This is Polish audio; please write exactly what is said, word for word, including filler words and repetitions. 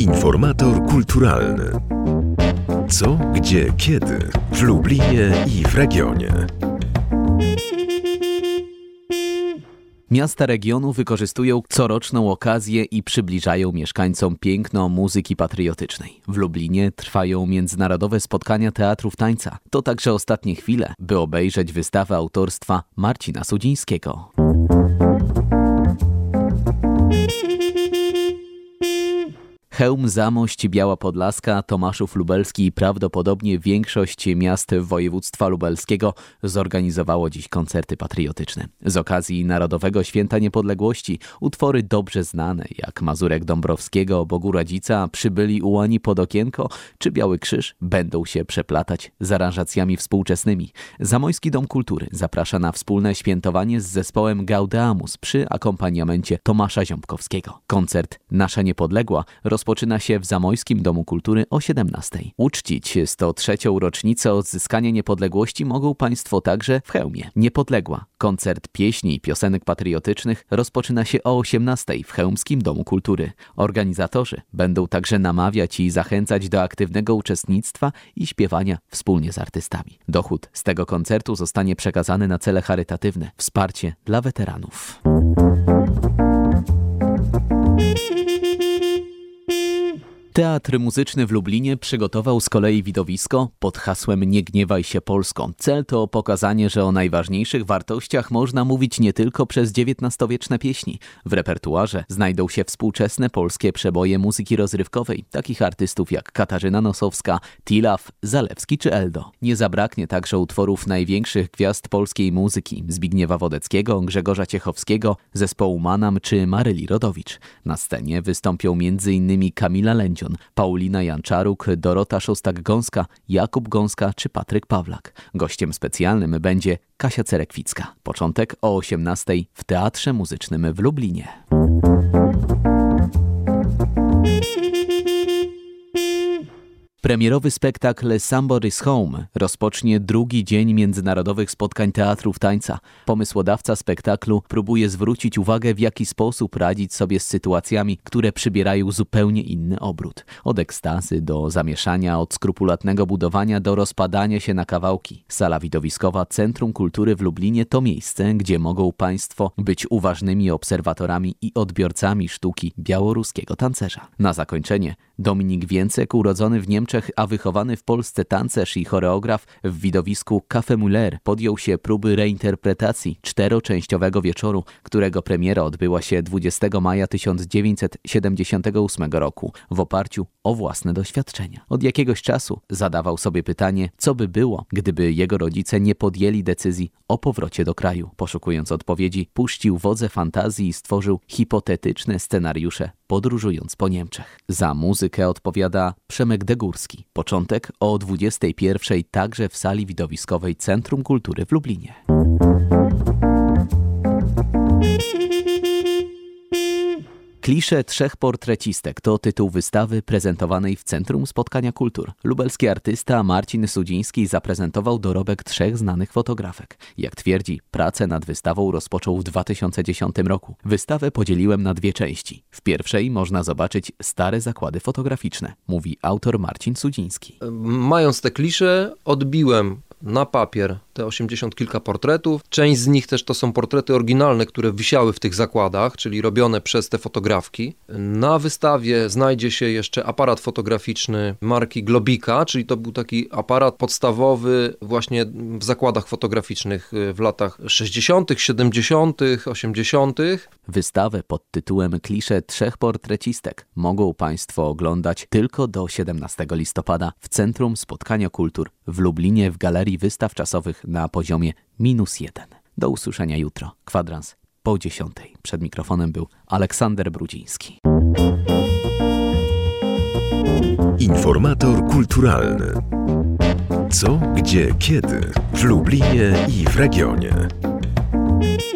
Informator kulturalny. Co, gdzie, kiedy w Lublinie i w regionie. Miasta regionu wykorzystują coroczną okazję i przybliżają mieszkańcom piękno muzyki patriotycznej. W Lublinie trwają międzynarodowe spotkania teatrów tańca. To także ostatnie chwile, by obejrzeć wystawę autorstwa Marcina Sudzińskiego. Chełm, Zamość, Biała Podlaska, Tomaszów Lubelski i prawdopodobnie większość miast województwa lubelskiego zorganizowało dziś koncerty patriotyczne. Z okazji Narodowego Święta Niepodległości utwory dobrze znane jak Mazurek Dąbrowskiego, Bogu Radzica, Przybyli ułani pod okienko czy Biały Krzyż będą się przeplatać z aranżacjami współczesnymi. Zamojski Dom Kultury zaprasza na wspólne świętowanie z zespołem Gaudeamus przy akompaniamencie Tomasza Ziąbkowskiego. Koncert Nasza Niepodległa rozpoczyna się w Zamojskim Domu Kultury o siedemnastej. Uczcić sto trzecią rocznicę odzyskania niepodległości mogą Państwo także w Chełmie. Niepodległa. Koncert pieśni i piosenek patriotycznych rozpoczyna się o osiemnastej w Chełmskim Domu Kultury. Organizatorzy będą także namawiać i zachęcać do aktywnego uczestnictwa i śpiewania wspólnie z artystami. Dochód z tego koncertu zostanie przekazany na cele charytatywne. Wsparcie dla weteranów. Teatr Muzyczny w Lublinie przygotował z kolei widowisko pod hasłem Nie gniewaj się Polsko. Cel to pokazanie, że o najważniejszych wartościach można mówić nie tylko przez dziewiętnastowieczne pieśni. W repertuarze znajdą się współczesne polskie przeboje muzyki rozrywkowej, takich artystów jak Katarzyna Nosowska, Tilaw, Zalewski czy Eldo. Nie zabraknie także utworów największych gwiazd polskiej muzyki: Zbigniewa Wodeckiego, Grzegorza Ciechowskiego, zespołu Manam czy Maryli Rodowicz. Na scenie wystąpią między innymi Kamila Lędzion, Paulina Janczaruk, Dorota Szostak-Gąska, Jakub Gąska czy Patryk Pawlak. Gościem specjalnym będzie Kasia Cerekwicka. Początek o osiemnastej w Teatrze Muzycznym w Lublinie. Premierowy spektakl Somebody's Home rozpocznie drugi dzień międzynarodowych spotkań teatrów tańca. Pomysłodawca spektaklu próbuje zwrócić uwagę, w jaki sposób radzić sobie z sytuacjami, które przybierają zupełnie inny obrót. Od ekstazy do zamieszania, od skrupulatnego budowania do rozpadania się na kawałki. Sala widowiskowa Centrum Kultury w Lublinie to miejsce, gdzie mogą Państwo być uważnymi obserwatorami i odbiorcami sztuki białoruskiego tancerza. Na zakończenie Dominik Więcek, urodzony w Niemczech, a wychowany w Polsce tancerz i choreograf, w widowisku Café Muller podjął się próby reinterpretacji czteroczęściowego wieczoru, którego premiera odbyła się dwudziestego maja tysiąc dziewięćset siedemdziesiątego ósmego roku w oparciu o własne doświadczenia. Od jakiegoś czasu zadawał sobie pytanie, co by było, gdyby jego rodzice nie podjęli decyzji o powrocie do kraju. Poszukując odpowiedzi, puścił wodze fantazji i stworzył hipotetyczne scenariusze, podróżując po Niemczech. Za muzykę odpowiada Przemek Degórski. Początek o dwudziestej pierwszej także w sali widowiskowej Centrum Kultury w Lublinie. Klisze trzech portrecistek to tytuł wystawy prezentowanej w Centrum Spotkania Kultur. Lubelski artysta Marcin Sudziński zaprezentował dorobek trzech znanych fotografek. Jak twierdzi, pracę nad wystawą rozpoczął w dwa tysiące dziesiątym roku. Wystawę podzieliłem na dwie części. W pierwszej można zobaczyć stare zakłady fotograficzne, mówi autor Marcin Sudziński. Mając te klisze, odbiłem na papier te osiemdziesiąt kilka portretów. Część z nich też to są portrety oryginalne, które wisiały w tych zakładach, czyli robione przez te fotografki. Na wystawie znajdzie się jeszcze aparat fotograficzny marki Globika, czyli to był taki aparat podstawowy właśnie w zakładach fotograficznych w latach sześćdziesiątych, siedemdziesiątych, osiemdziesiątych. Wystawę pod tytułem Klisze trzech portrecistek mogą Państwo oglądać tylko do siedemnastego listopada w Centrum Spotkania Kultur w Lublinie w Galerii Wystaw Czasowych na poziomie minus jeden. Do usłyszenia jutro. Kwadrans po dziesiątej. Przed mikrofonem był Aleksander Brudziński. Informator kulturalny. Co, gdzie, kiedy w Lublinie i w regionie.